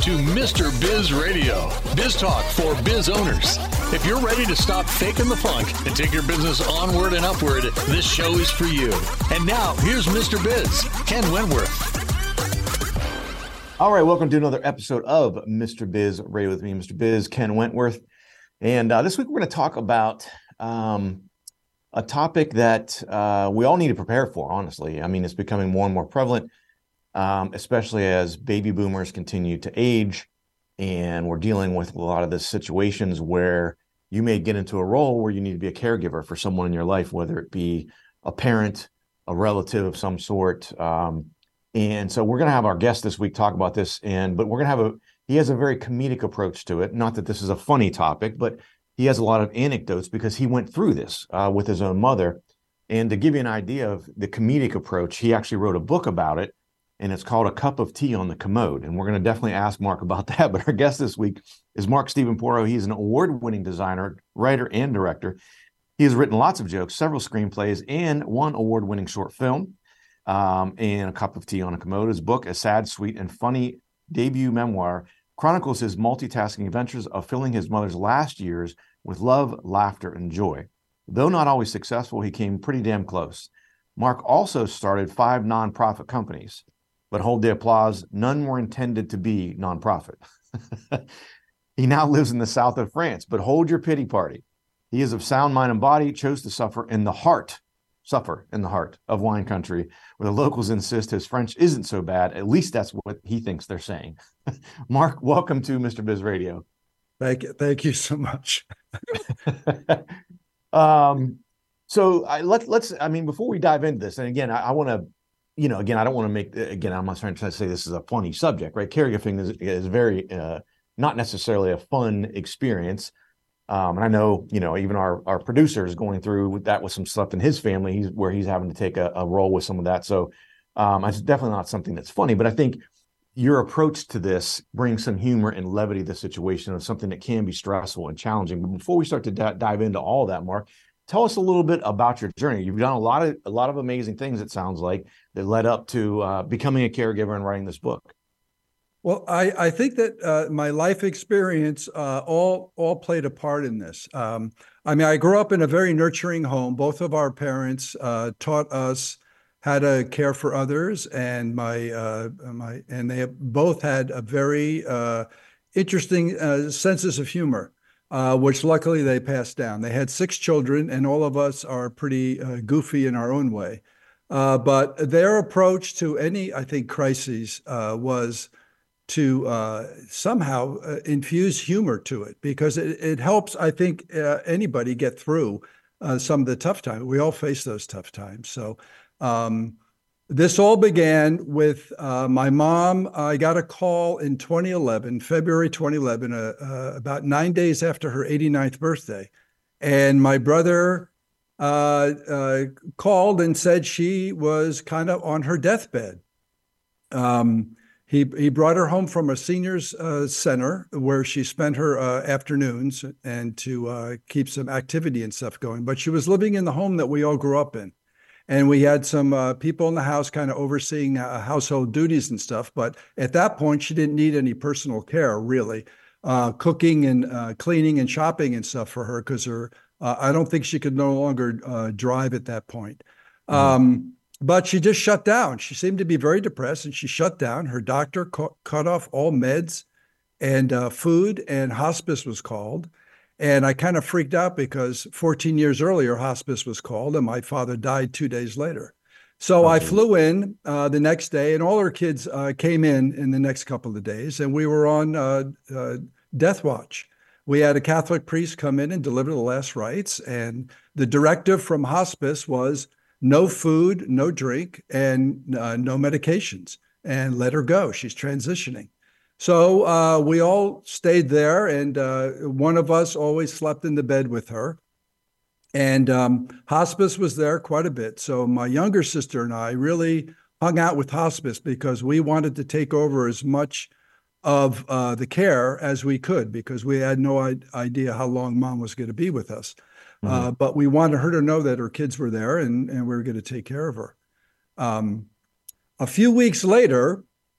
to Mr. Biz Radio, biz talk for biz owners. If you're ready to stop faking the funk and take your business onward and upward, this show is for you. And now, here's Mr. Biz, Ken Wentworth. All right, welcome to another episode of Mr. Biz Radio with me, Mr. Biz, Ken Wentworth. And this week we're going to talk about a topic that we all need to prepare for, honestly. I mean, it's becoming more and more prevalent, especially as baby boomers continue to age. And we're dealing with a lot of the situations where you may get into a role where you need to be a caregiver for someone in your life, whether it be a parent, a relative of some sort. And so we're going to have our guest this week talk about this. But we're going to he has a very comedic approach to it. Not that this is a funny topic, but he has a lot of anecdotes because he went through this with his own mother. And to give you an idea of the comedic approach, he actually wrote a book about it, and it's called A Cup of Tea on the Commode. And we're going to definitely ask Mark about that. But our guest this week is Mark Steven Porro. He's an award-winning designer, writer, and director. He has written lots of jokes, several screenplays, and one award-winning short film. And A Cup of Tea on a Commode. His book, a sad, sweet, and funny debut memoir, chronicles his multitasking adventures of filling his mother's last years with love, laughter, and joy. Though not always successful, he came pretty damn close. Mark also started 5 nonprofit companies, but hold the applause, none were intended to be nonprofit. He now lives in the south of France, but hold your pity party. He is of sound mind and body, chose to suffer in the heart of wine country, where the locals insist his French isn't so bad. At least that's what he thinks they're saying. Mark, welcome to Mr. Biz Radio. Thank you. Thank you so much. Before we dive into this, and again, I want to, I don't want to make, I'm not trying to say this is a funny subject, right? Caregiving is very, not necessarily a fun experience. And I know, even our producer is going through with some stuff in his family, where he's having to take a role with some of that. So it's definitely not something that's funny, but I think your approach to this brings some humor and levity to the situation of something that can be stressful and challenging. But before we start to dive into all that, Mark, tell us a little bit about your journey. You've done a lot of amazing things, it sounds like, that led up to becoming a caregiver and writing this book. Well, I think that my life experience all played a part in this. I grew up in a very nurturing home. Both of our parents taught us how to care for others, and they both had a very interesting senses of humor, which luckily they passed down. They had 6 children, and all of us are pretty goofy in our own way. But their approach to any, I think, crises was to somehow infuse humor to it, because it helps, I think, anybody get through some of the tough times. We all face those tough times. So this all began with my mom. I got a call in February 2011, about 9 days after her 89th birthday. And my brother called and said she was kind of on her deathbed. He brought her home from a seniors center where she spent her afternoons and to keep some activity and stuff going. But she was living in the home that we all grew up in. And we had some people in the house kind of overseeing household duties and stuff. But at that point, she didn't need any personal care, really. Cooking and cleaning and shopping and stuff for her, because I don't think she could no longer drive at that point. Mm-hmm. But she just shut down. She seemed to be very depressed, and she shut down. Her doctor cut off all meds and food, and hospice was called. And I kind of freaked out because 14 years earlier, hospice was called, and my father died 2 days later. So I flew in the next day, and all her kids came in the next couple of days, and we were on death watch. We had a Catholic priest come in and deliver the last rites, and the directive from hospice was no food, no drink, and no medications, and let her go. She's transitioning. So we all stayed there, and one of us always slept in the bed with her. And hospice was there quite a bit. So my younger sister and I really hung out with hospice because we wanted to take over as much of the care as we could, because we had no idea how long Mom was going to be with us. Mm-hmm. But we wanted her to know that her kids were there, and we were going to take care of her. A few weeks later,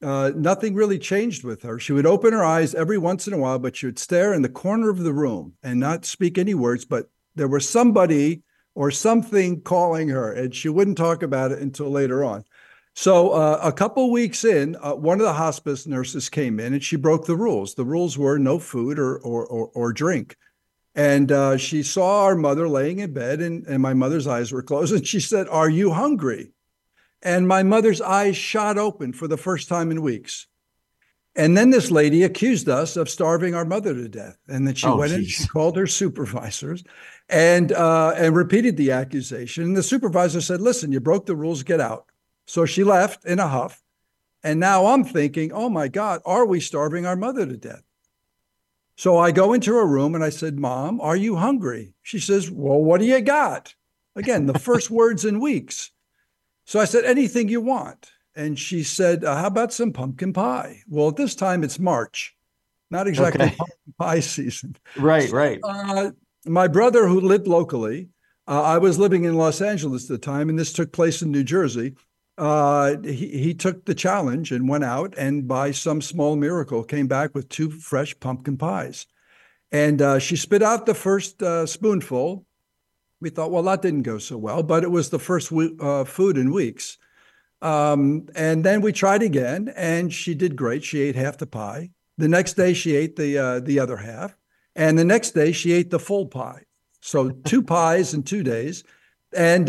nothing really changed with her. She would open her eyes every once in a while, but she would stare in the corner of the room and not speak any words, but there was somebody or something calling her, and she wouldn't talk about it until later on. So a couple weeks in, one of the hospice nurses came in and she broke the rules. The rules were no food or drink. And she saw our mother laying in bed, and my mother's eyes were closed, and she said, "Are you hungry?" And my mother's eyes shot open for the first time in weeks. And then this lady accused us of starving our mother to death. And then she went in, she called her supervisors and repeated the accusation. And the supervisor said, "Listen, you broke the rules, get out." So she left in a huff. And now I'm thinking, oh my God, are we starving our mother to death? So I go into her room and I said, "Mom, are you hungry?" She says, "Well, what do you got?" Again, the first words in weeks. So I said, "Anything you want." And she said, "How about some pumpkin pie?" Well, at this time it's March, not exactly pumpkin pie season. Right, so, right. My brother, who lived locally, I was living in Los Angeles at the time, and this took place in New Jersey. He took the challenge and went out, and by some small miracle came back with 2 fresh pumpkin pies. And she spit out the first spoonful. We thought, well, that didn't go so well, but it was the first food in weeks. And then we tried again, and she did great. She ate half the pie. The next day she ate the other half. And the next day she ate the full pie. So 2 pies in 2 days. And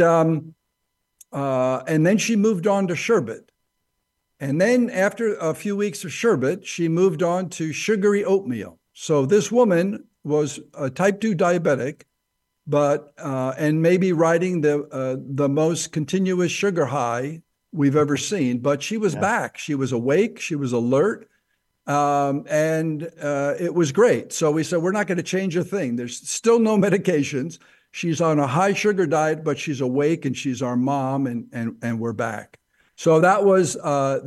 then she moved on to sherbet. And then after a few weeks of sherbet, she moved on to sugary oatmeal. So this woman was a type 2 diabetic, but and maybe riding the most continuous sugar high we've ever seen. But she was back. She was awake. She was alert. And it was great. So we said, we're not going to change a thing. There's still no medications. She's on a high sugar diet, but she's awake and she's our mom, and we're back. So that was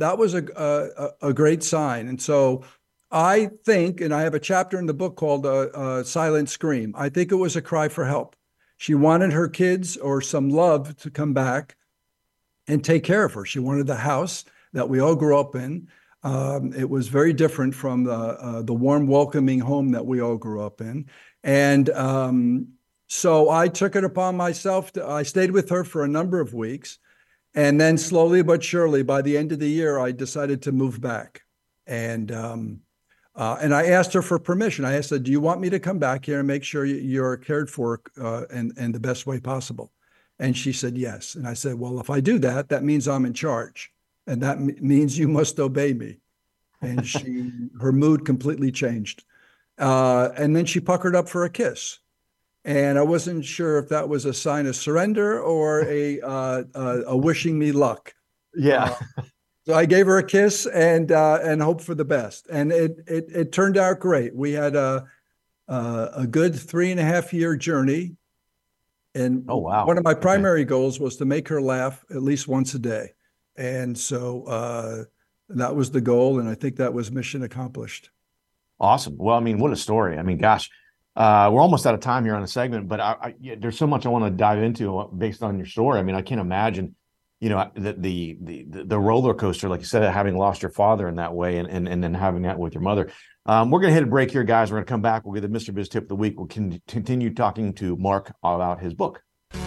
a great sign. And so I think, and I have a chapter in the book called Silent Scream. I think it was a cry for help. She wanted her kids or some love to come back and take care of her. She wanted the house that we all grew up in. It was very different from the warm, welcoming home that we all grew up in. And so I took it upon myself. I stayed with her for a number of weeks. And then slowly but surely, by the end of the year, I decided to move back. And I asked her for permission. I asked her, "Do you want me to come back here and make sure you're cared for in the best way possible?" And she said, "Yes." And I said, "Well, if I do that, that means I'm in charge. And that means you must obey me." And her mood completely changed. And then she puckered up for a kiss. And I wasn't sure if that was a sign of surrender or a wishing me luck. Yeah. So I gave her a kiss and hoped for the best. And it turned out great. We had a good 3.5-year journey. And one of my primary goals was to make her laugh at least once a day. And so that was the goal. And I think that was mission accomplished. Awesome. Well, I mean, what a story. I mean, gosh, we're almost out of time here on the segment, but there's so much I want to dive into based on your story. I mean, I can't imagine, the roller coaster, like you said, having lost your father in that way and then having that with your mother. We're going to hit a break here, guys. We're going to come back. We'll get the Mr. Biz tip of the week. We'll continue talking to Mark about his book.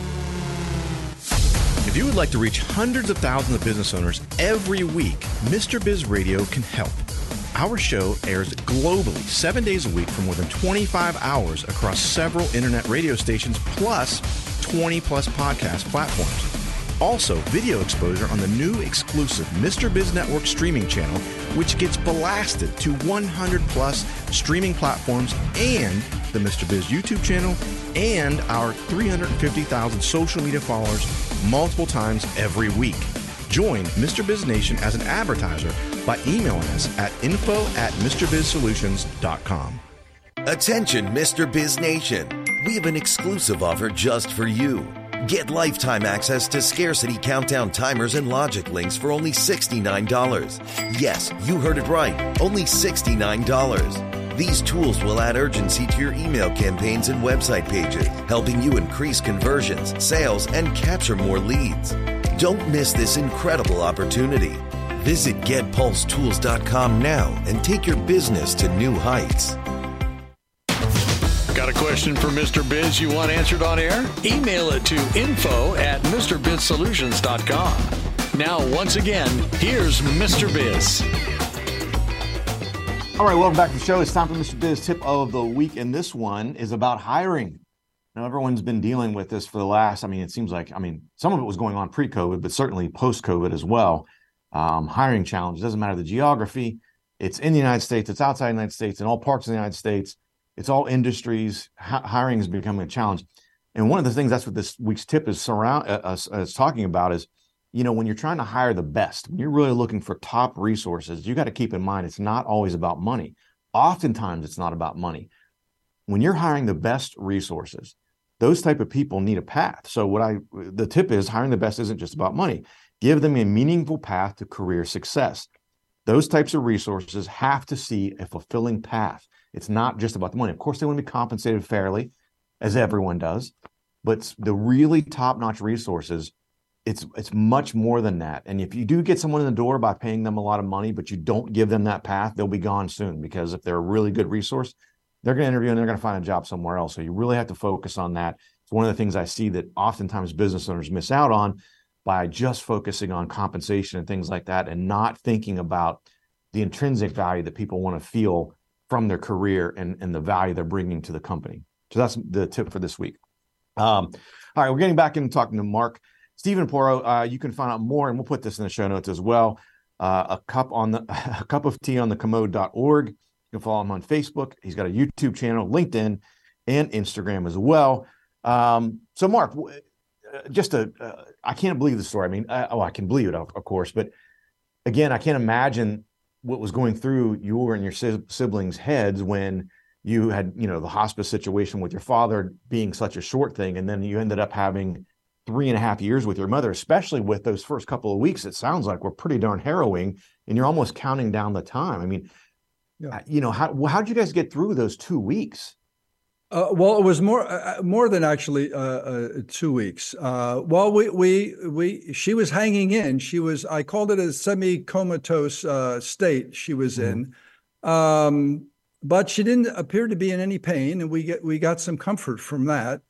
If you would like to reach hundreds of thousands of business owners every week, Mr. Biz Radio can help. Our show airs globally 7 days a week for more than 25 hours across several internet radio stations, plus 20-plus podcast platforms. Also, video exposure on the new exclusive Mr. Biz Network streaming channel, which gets blasted to 100-plus streaming platforms, and the Mr. Biz YouTube channel, and our 350,000 social media followers multiple times every week. Join Mr. Biz Nation as an advertiser by emailing us at info@MrBizSolutions.com. Attention, Mr. Biz Nation. We have an exclusive offer just for you. Get lifetime access to Scarcity Countdown timers and logic links for only $69. Yes, you heard it right. Only $69. These tools will add urgency to your email campaigns and website pages, helping you increase conversions, sales, and capture more leads. Don't miss this incredible opportunity. Visit GetPulseTools.com now and take your business to new heights. Got a question for Mr. Biz you want answered on air? Email it to info@MrBizSolutions.com. Now, once again, here's Mr. Biz. All right, welcome back to the show. It's time for Mr. Biz tip of the week, and this one is about hiring. Now, everyone's been dealing with this for the last, it seems like, some of it was going on pre-COVID, but certainly post-COVID as well. Hiring challenge, doesn't matter the geography. It's in the United States, it's outside the United States, in all parts of the United States. It's all industries. Hiring is becoming a challenge. And one of the things that's what this week's tip is talking about is, when you're trying to hire the best, when you're really looking for top resources, you got to keep in mind it's not always about money. Oftentimes, it's not about money. When you're hiring the best resources, those type of people need a path. So the tip is hiring the best isn't just about money. Give them a meaningful path to career success. Those types of resources have to see a fulfilling path. It's not just about the money. Of course, they want to be compensated fairly, as everyone does, but the really top-notch resources, it's much more than that. And if you do get someone in the door by paying them a lot of money, but you don't give them that path, they'll be gone soon, because if they're a really good resource, they're going to interview and they're going to find a job somewhere else. So you really have to focus on that. It's one of the things I see that oftentimes business owners miss out on by just focusing on compensation and things like that and not thinking about the intrinsic value that people want to feel from their career and the value they're bringing to the company. So that's the tip for this week. All right, we're getting back into talking to Mark. Stephen Porro, you can find out more, and we'll put this in the show notes as well. A cup of tea on the commode.org. You can follow him on Facebook. He's got a YouTube channel, LinkedIn, and Instagram as well. So Mark, I can't believe the story. I can believe it, of course, but again, I can't imagine what was going through your and your siblings' heads when you had, the hospice situation with your father being such a short thing, and then you ended up having 3.5 years with your mother, especially with those first couple of weeks. It sounds like were pretty darn harrowing, and you're almost counting down the time. How'd you guys get through those 2 weeks? Well, it was more than actually 2 weeks. She was hanging in. I called it a semi-comatose state she was in, but she didn't appear to be in any pain, and we got some comfort from that.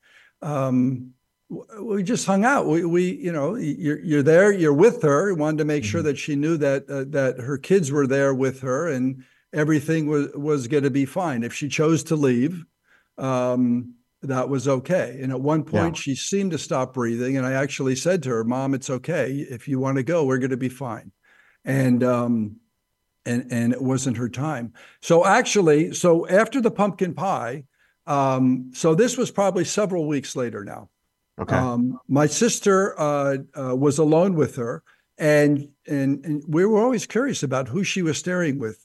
We just hung out. You're there, you're with her. We wanted to make sure that she knew that her kids were there with her, and everything was going to be fine. If she chose to leave, that was okay. And at one point she seemed to stop breathing. And I actually said to her, "Mom, it's okay. If you want to go, we're going to be fine." And it wasn't her time. So after the pumpkin pie, so this was probably several weeks later now. Okay. My sister was alone with her, and we were always curious about who she was staring with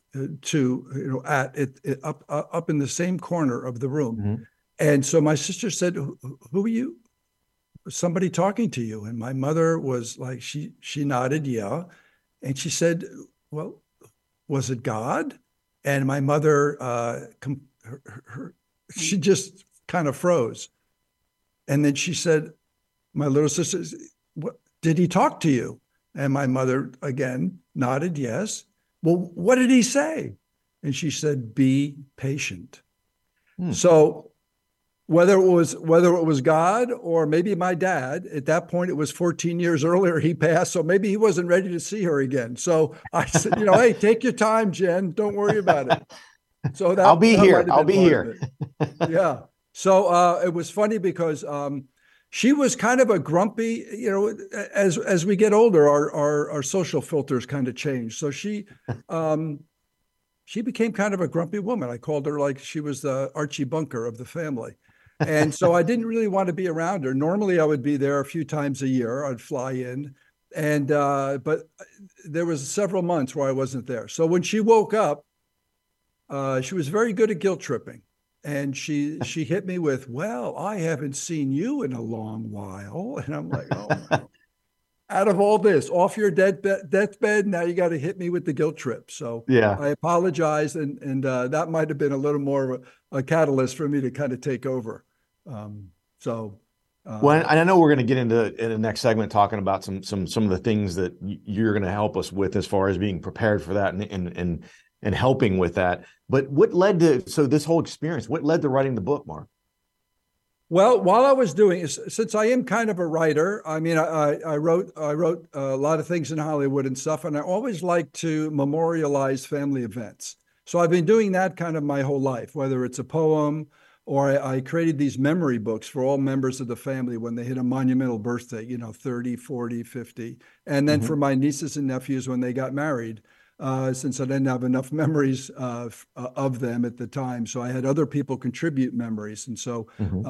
up in the same corner of the room. Mm-hmm. And so my sister said, "Who are you? Somebody talking to you?" And my mother was like, she nodded, yeah. And she said, "Well, was it God?" And my mother, she just kind of froze. And then she said, my little sister, "What, did he talk to you?" And my mother, again, nodded, yes. "Well, what did he say?" And she said, "Be patient." So whether it was God or maybe my dad, at that point, it was 14 years earlier he passed, so maybe he wasn't ready to see her again. So I said, "Hey, take your time, Jen. Don't worry about it." So I'll be here. Yeah. So it was funny because she was kind of a grumpy, as we get older, our social filters kind of change. So she became kind of a grumpy woman. I called her like she was the Archie Bunker of the family. And so I didn't really want to be around her. Normally I would be there a few times a year. I'd fly in. And but there was several months where I wasn't there. So when she woke up, she was very good at guilt tripping. And she hit me with, "Well, I haven't seen you in a long while." And I'm like, "Oh, out of all this, off your deathbed, now you got to hit me with the guilt trip." So yeah, I apologize. And that might have been a little more of a catalyst for me to kind of take over. So Well, and I know we're going to get into in the next segment talking about some of the things that you're going to help us with as far as being prepared for that and helping with that. But what led to this whole experience? What led to writing the book, Mark? Well, while I was doing, since I am kind of a writer, I mean, I wrote a lot of things in Hollywood and stuff, and I always like to memorialize family events. So I've been doing that kind of my whole life, whether it's a poem or I created these memory books for all members of the family when they hit a monumental birthday, 30, 40, 50. And then for my nieces and nephews when they got married, since I didn't have enough memories of them at the time. So I had other people contribute memories. And so,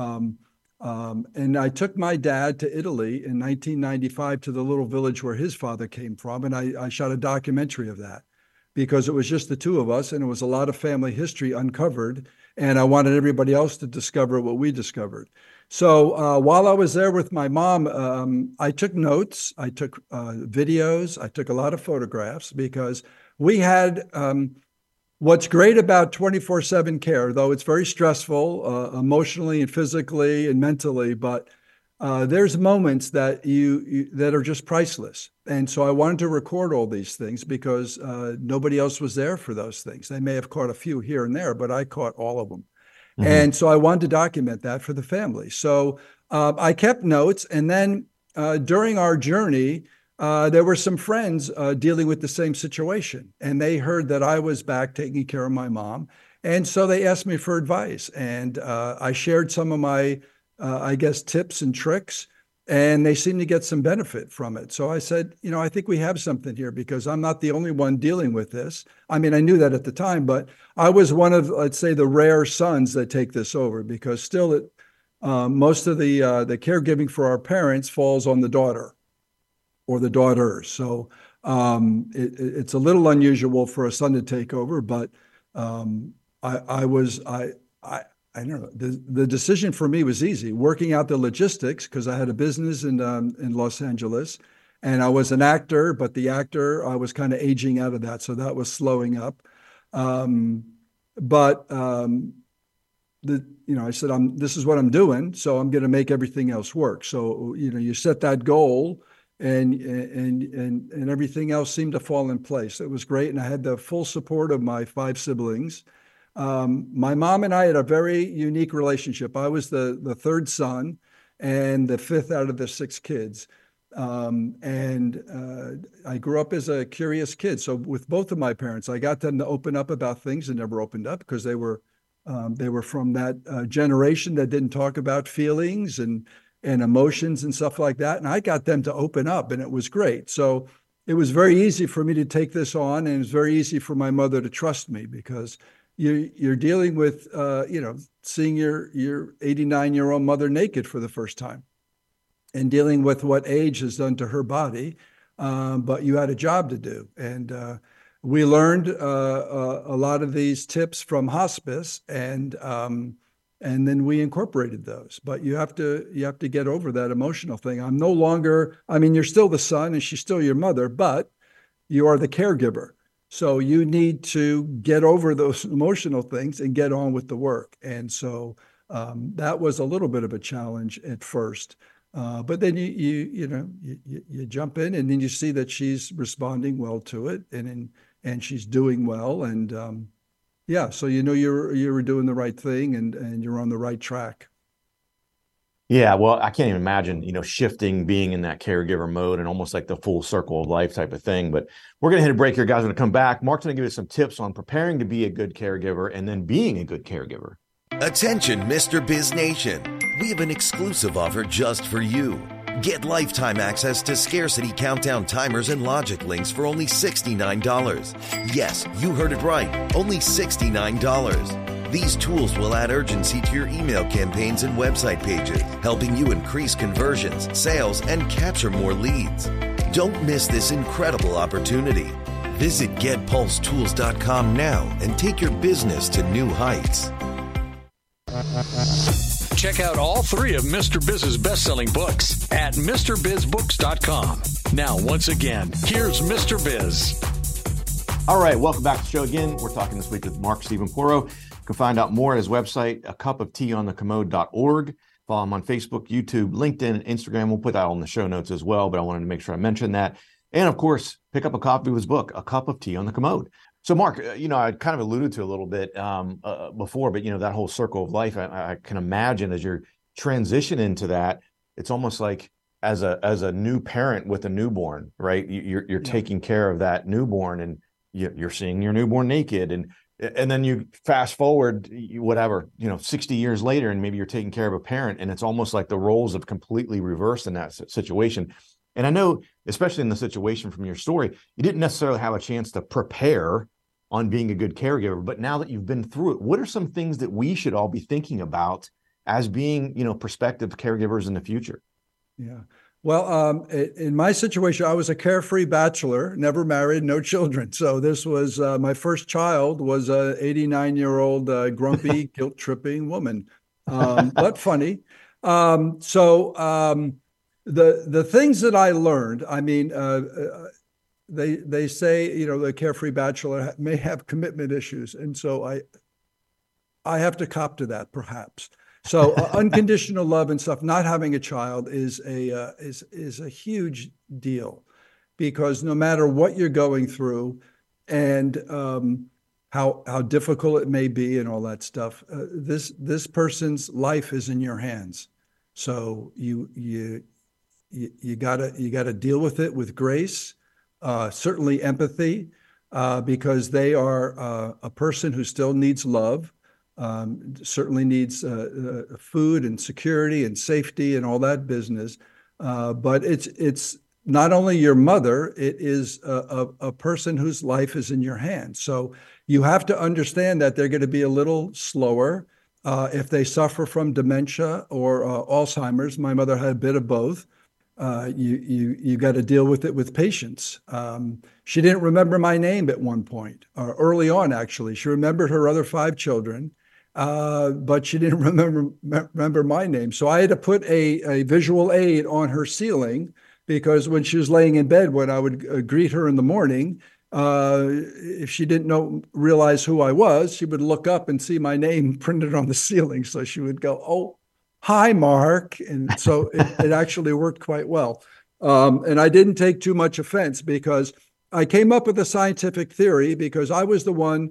and I took my dad to Italy in 1995 to the little village where his father came from. And I shot a documentary of that because it was just the two of us and it was a lot of family history uncovered. And I wanted everybody else to discover what we discovered. So while I was there with my mom, I took notes, I took videos, I took a lot of photographs because we had what's great about 24/7 care, though it's very stressful emotionally and physically and mentally, but there's moments that that are just priceless. And so I wanted to record all these things because nobody else was there for those things. They may have caught a few here and there, but I caught all of them. And so I wanted to document that for the family. So I kept notes. And then during our journey, there were some friends dealing with the same situation. And they heard that I was back taking care of my mom. And so they asked me for advice. And I shared some of my, tips and tricks. And they seemed to get some benefit from it. So I said, I think we have something here because I'm not the only one dealing with this. I mean, I knew that at the time, but I was one of, let's say, the rare sons that take this over because still most of the caregiving for our parents falls on the daughter or the daughters. So it's a little unusual for a son to take over, but I don't know. The decision for me was easy, working out the logistics because I had a business in Los Angeles and I was an actor, but the actor, I was kind of aging out of that. So that was slowing up. I said, this is what I'm doing. So I'm going to make everything else work. So, you set that goal and everything else seemed to fall in place. It was great. And I had the full support of my 5 siblings. My mom and I had a very unique relationship. I was the 3rd son and the 5th out of the 6 kids. I grew up as a curious kid. So with both of my parents, I got them to open up about things that never opened up because they were from that generation that didn't talk about feelings and emotions and stuff like that. And I got them to open up and it was great. So it was very easy for me to take this on. And it was very easy for my mother to trust me because you're dealing with, seeing your 89-year-old mother naked for the first time and dealing with what age has done to her body. But you had a job to do. And we learned a lot of these tips from hospice and then we incorporated those. But you have to get over that emotional thing. I'm no longer, you're still the son and she's still your mother, but you are the caregiver. So you need to get over those emotional things and get on with the work. And so that was a little bit of a challenge at first. But then you jump in and then you see that she's responding well to it and she's doing well. And so you were doing the right thing and you're on the right track. Yeah, well, I can't even imagine, shifting, being in that caregiver mode and almost like the full circle of life type of thing. But we're going to hit a break here, guys. We're going to come back. Mark's going to give us some tips on preparing to be a good caregiver and then being a good caregiver. Attention, Mr. Biz Nation. We have an exclusive offer just for you. Get lifetime access to Scarcity Countdown timers and logic links for only $69. Yes, you heard it right. Only $69. These tools will add urgency to your email campaigns and website pages, helping you increase conversions, sales, and capture more leads. Don't miss this incredible opportunity. Visit GetPulseTools.com now and take your business to new heights. Check out all 3 of Mr. Biz's best-selling books at MrBizBooks.com. Now, once again, here's Mr. Biz. All right, welcome back to the show again. We're talking this week with Mark Stephen Porro. You can find out more at his website, acupofteaonthecommode.org. Follow him on Facebook, YouTube, LinkedIn, and Instagram. We'll put that on the show notes as well, but I wanted to make sure I mentioned that. And of course, pick up a copy of his book, A Cup of Tea on the Commode. So Mark, I kind of alluded to a little bit before, but that whole circle of life, I can imagine as you're transition into that, it's almost like as a new parent with a newborn, right? You're taking care of that newborn, and you're seeing your newborn naked, and then you fast forward 60 years later, and maybe you're taking care of a parent, and it's almost like the roles have completely reversed in that situation. And I know, especially in the situation from your story, you didn't necessarily have a chance to prepare on being a good caregiver, but now that you've been through it, what are some things that we should all be thinking about as being, prospective caregivers in the future? Yeah. Well, in my situation, I was a carefree bachelor, never married, no children. So this was my first child was a 89-year-old grumpy, guilt-tripping woman, but funny. The things that I learned, they say, the carefree bachelor may have commitment issues, and so I have to cop to that, perhaps. So unconditional love and stuff, not having a child is a huge deal, because no matter what you're going through and how difficult it may be and all that stuff, this person's life is in your hands. So you gotta deal with it with grace, certainly empathy, because they are a person who still needs love. Certainly needs food and security and safety and all that business. But it's not only your mother, it is a person whose life is in your hands. So you have to understand that they're going to be a little slower if they suffer from dementia or Alzheimer's. My mother had a bit of both. You got to deal with it with patience. She didn't remember my name at one point, early on, actually. She remembered her other 5 children. But she didn't remember my name. So I had to put a visual aid on her ceiling, because when she was laying in bed, when I would greet her in the morning, if she didn't realize who I was, she would look up and see my name printed on the ceiling. So she would go, "Oh, hi, Mark." And so it actually worked quite well. And I didn't take too much offense, because I came up with a scientific theory, because I was the one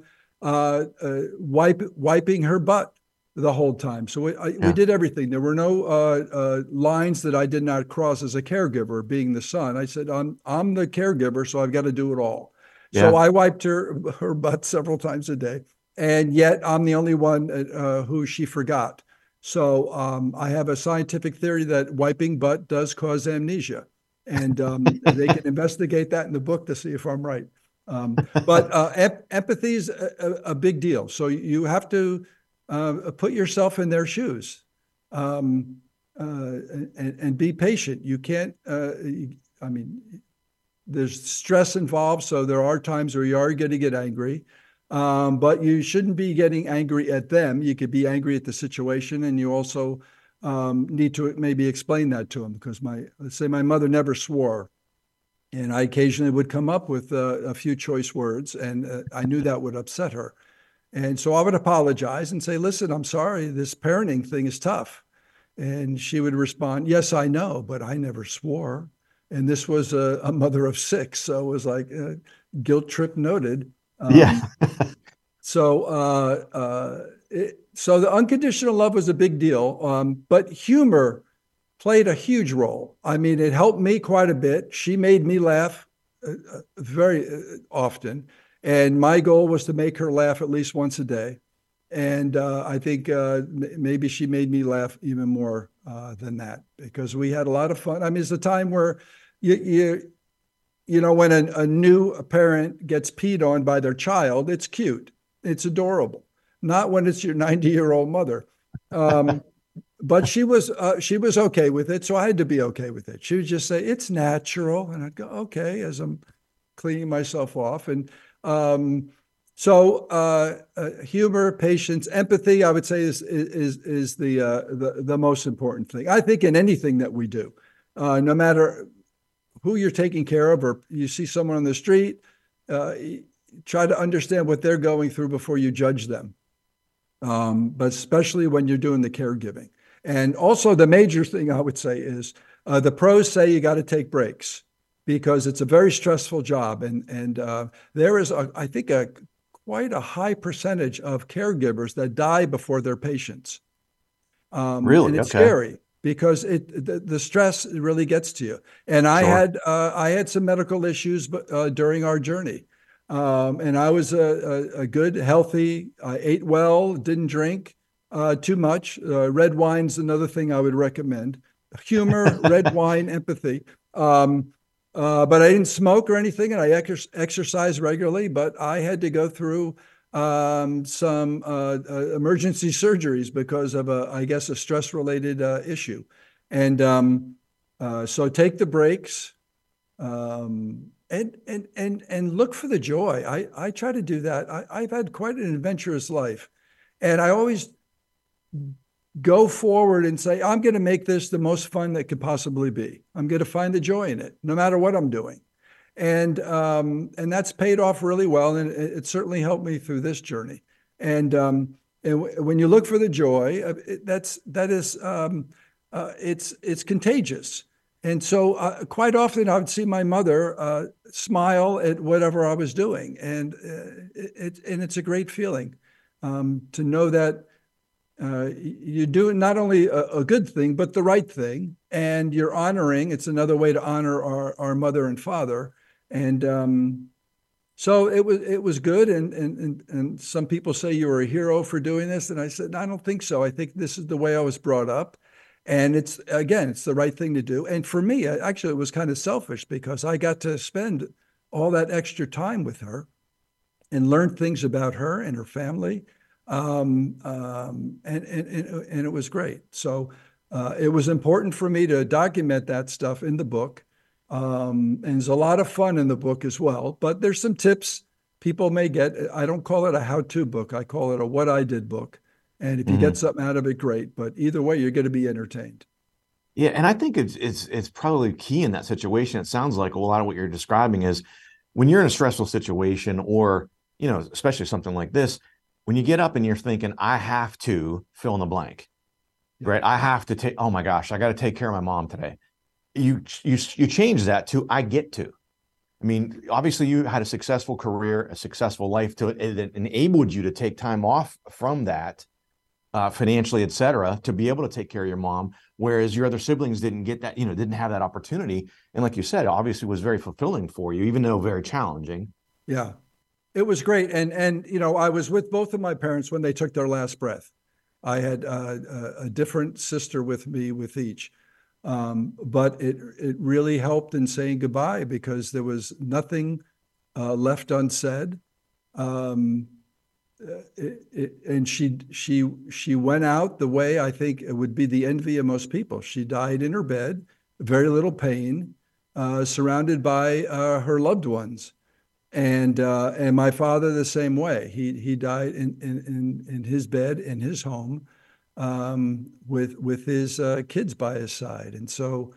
wiping her butt the whole time. So we did everything. There were no lines that I did not cross as a caregiver, being the son. I said, I'm the caregiver, so I've got to do it all. Yeah. So I wiped her butt several times a day, and yet I'm the only one who she forgot. So I have a scientific theory that wiping butt does cause amnesia, and they can investigate that in the book to see if I'm right. But empathy is a big deal. So you have to put yourself in their shoes and be patient. You can't, there's stress involved. So there are times where you are going to get angry, but you shouldn't be getting angry at them. You could be angry at the situation, and you also need to maybe explain that to them, because let's say my mother never swore. And I occasionally would come up with a few choice words, and I knew that would upset her. And so I would apologize and say, "Listen, I'm sorry, this parenting thing is tough." And she would respond, "Yes, I know, but I never swore." And this was a mother of 6, so it was like guilt trip noted. So the unconditional love was a big deal, but humor played a huge role. It helped me quite a bit. She made me laugh very often. And my goal was to make her laugh at least once a day. And I think maybe she made me laugh even more than that, because we had a lot of fun. It's a time where, when a new parent gets peed on by their child, it's cute. It's adorable. Not when it's your 90-year-old mother. But she was okay with it, so I had to be okay with it. She would just say, "It's natural," and I'd go, "Okay," as I'm cleaning myself off. And humor, patience, empathy, I would say is the most important thing. I think in anything that we do, no matter who you're taking care of, or you see someone on the street, try to understand what they're going through before you judge them. But especially when you're doing the caregiving. And also the major thing I would say is the pros say you got to take breaks because it's a very stressful job. And there is, I think, quite a high percentage of caregivers that die before their patients. Really? And it's Okay. scary because the stress really gets to you. And I had some medical issues during our journey. And I was a good, healthy, I ate well, didn't drink too much. Red wine's another thing I would recommend. Humor, red wine, empathy. But I didn't smoke or anything, and I exercise regularly, but I had to go through some emergency surgeries because of a stress-related issue. And so take the breaks and look for the joy. I try to do that. I've had quite an adventurous life, and I always go forward and say, I'm going to make this the most fun that could possibly be. I'm going to find the joy in it, no matter what I'm doing. And that's paid off really well. And it certainly helped me through this journey. And when you look for the joy, it's contagious. And so quite often I would see my mother smile at whatever I was doing. And it's a great feeling to know that you do not only a good thing, but the right thing. And you're honoring, it's another way to honor our mother and father. And so it was good. And some people say you were a hero for doing this. And I said, I don't think so. I think this is the way I was brought up. And it's the right thing to do. And for me, actually, it was kind of selfish because I got to spend all that extra time with her and learn things about her and her family. And it was great. So it was important for me to document that stuff in the book. And there's a lot of fun in the book as well, but there's some tips people may get. I don't call it a how-to book. I call it a what I did book. And if you get something out of it, great. But either way, you're going to be entertained. Yeah, and I think it's probably key in that situation. It sounds like a lot of what you're describing is when you're in a stressful situation, or especially something like this, when you get up and you're thinking, I have to fill in the blank, right? I have to take. Oh my gosh, I got to take care of my mom today. You change that to I get to. I mean, obviously, you had a successful career, a successful life to it. It enabled you to take time off from that. Financially, et cetera, to be able to take care of your mom, whereas your other siblings didn't get that, didn't have that opportunity. And like you said, obviously was very fulfilling for you, even though very challenging. Yeah, it was great. And I was with both of my parents when they took their last breath. I had a different sister with me with each. But it really helped in saying goodbye because there was nothing left unsaid. And she went out the way I think it would be the envy of most people. She died in her bed, very little pain, surrounded by her loved ones, and my father the same way. He died in his bed in his home, with his kids by his side, and so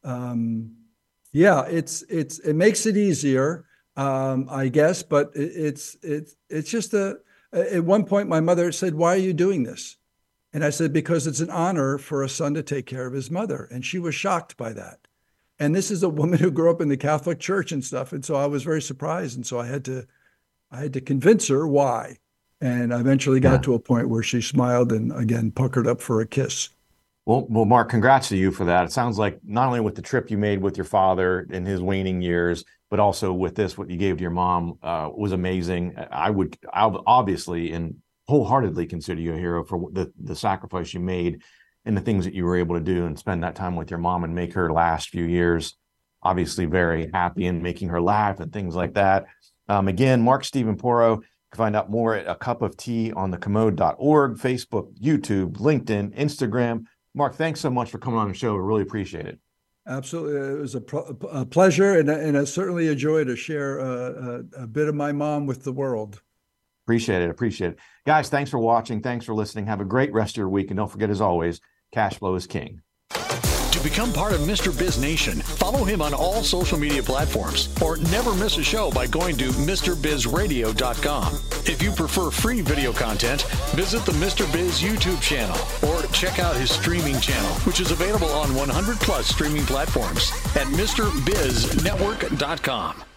it makes it easier, I guess, but it's just At one point, my mother said, "Why are you doing this?" And I said, "Because it's an honor for a son to take care of his mother." And she was shocked by that. And this is a woman who grew up in the Catholic Church and stuff. And so I was very surprised. And so I had to convince her why. And I eventually got to a point where she smiled and again puckered up for a kiss. Well, Mark, congrats to you for that. It sounds like not only with the trip you made with your father in his waning years, but also with this, what you gave to your mom was amazing. I'll obviously and wholeheartedly consider you a hero for the sacrifice you made and the things that you were able to do and spend that time with your mom and make her last few years, obviously very happy and making her laugh and things like that. Again, Mark Steven Porro, you can find out more at acupofteaonthecommode.org, Facebook, YouTube, LinkedIn, Instagram. Mark, thanks so much for coming on the show. We really appreciate it. Absolutely. It was a pleasure and certainly a joy to share a bit of my mom with the world. Appreciate it. Guys, thanks for watching. Thanks for listening. Have a great rest of your week. And don't forget, as always, cash flow is king. To become part of Mr. Biz Nation, Follow him on all social media platforms or never miss a show by going to MrBizRadio.com. If you prefer free video content, visit the Mr. Biz YouTube channel or check out his streaming channel, which is available on 100 plus streaming platforms at MrBizNetwork.com.